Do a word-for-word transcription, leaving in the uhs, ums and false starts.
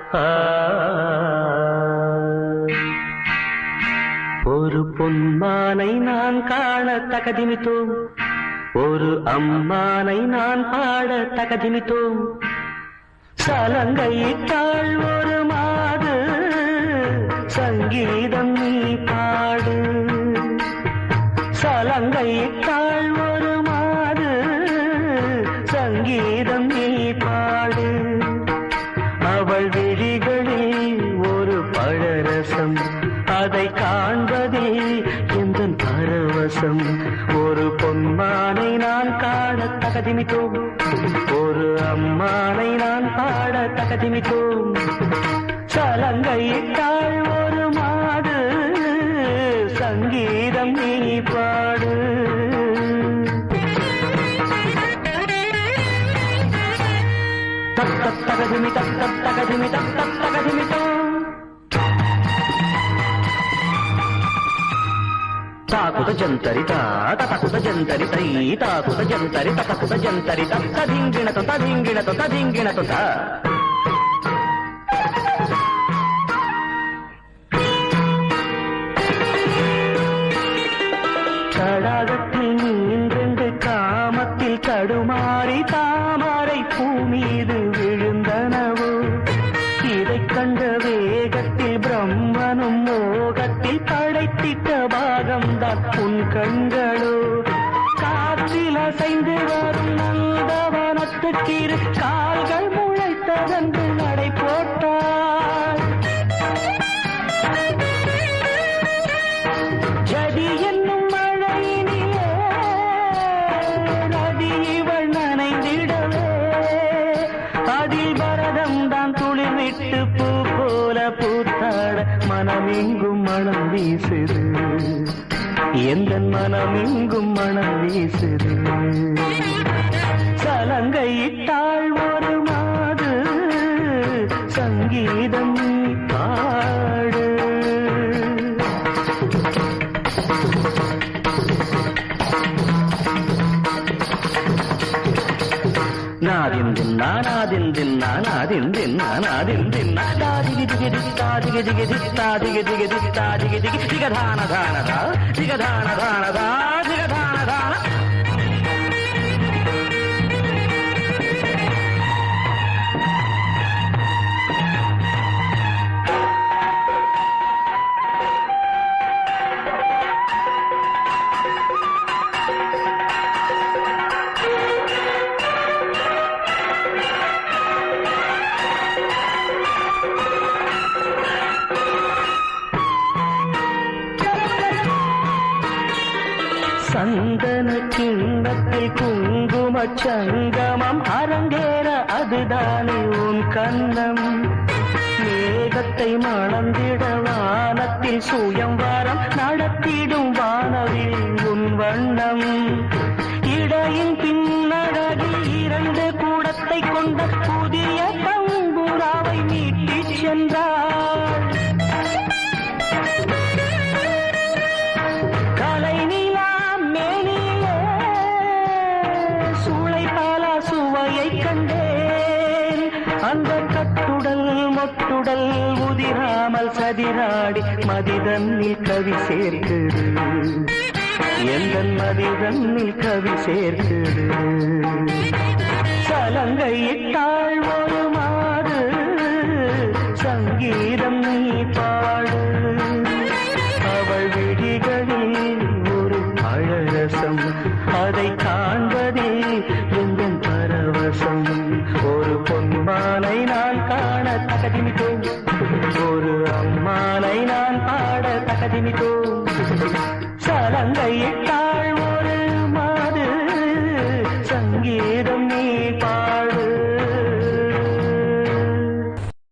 ஒரு பொன்மானை நான் காண தகதிமித்தோம், ஒரு அம்மானை நான் பாட தகதிமித்தோம். சலங்கையிட்டாள் ஒரு மாது, சங்கீதம் நீ பாடு. சலங்கையிட்டாள் ஒரு மாது, சங்கீதம் நீ பாடு. அவள் விழிகளில் ஒரு பழரசம், அதை காண்பதே எந்தன் பரவசம். ஒரு பொன்மானை நான் காண தகதிமித்தோம், ஒரு அம்மானை நான் பாட தகதிமித்தோம். சலங்கையிட்டாள் ஒரு மாது, சங்கீதம் நீ பாடு. தத் தத் தகதிமி தத் தத் தகதிமி தத் தத் தகதிமித்தோம். తాకుత జంతరిత తతకుత జంతరితై తాకుత జంతరి తతకుత జంతరిత తదింగిణత తదింగిణత తదింగిణత தடாகத்தில் நின்றென்று காமத்தில் தடுமாறி தாமரை பூ மீது விழுந்தனவோ. இதைக் கண்ட வேகத்தில் பிரம்மனும் மோகத்தில் படைத்திட்ட பாகம்தான் உன் கண்களோ. காற்றில் அசைந்து வரும் நந்தவனத்துக்கிரு கால்கள் முளைத்ததென்று நடை போட்டாள். ஜதி என்னும் மழையினிலே நதி இவள் நனைந்திடவே. அதில் பரதம் தான் துளிர் விட்டு பூ போல பூத்தாட மனமெங்கும் மனம் வீசுது, எந்தன் மனமெங்கும் மனம் வீசுது. சலங்கையிட்டாள் ஒரு மாது, சங்கீதம் நீ பாடு. நாதிந்தின்னா நாதிந்தின்னா நாதிந்தின்னா நாதிந்தின்னா தாதிகி திகி திகி தாதிகி திகி திகி தாதிகி திகி திகி தாதிகி திகி திகதான தானதா திகதான தானதா திகதான தான. சந்தன கிண்ணத்தில் குங்கும சங்கமம் அரங்கேற அதுதானே உன் கண்ணம். மேகத்தை மணந்திட வானத்தில் சுயம்வரம் நடத்திடும் வானவில் உன் வண்ணம். இடையின் பின்னழகில் இரண்டு கூடத்தை கொண்ட புதிய தம்புராவை மீட்டிச் சென்றாள். கலை நிலா மேனிலே சூளை பாலா சுவையை கண்டேன். அந்த கட்டுடல் மொட்டுடல் உதிராமல் சதிராடி மதிதன்னில் கவி சேர்க்குது, எந்தன் மதிதன்னில் கவி சேர்க்குது. சலங்கையிட்டாள் ஒரு மாது, சங்கீதம் நீ பாடு. அவள் விழிகளில் ஒரு பழரசம், அதை காண்பதே எந்தன் பரவசம். ஒரு பொன்மானை நான் காண தகதிமித்தோம், ஒரு அம்மானை நான் பாட தகதிமித்தோம். சலங்கையிட்டாள்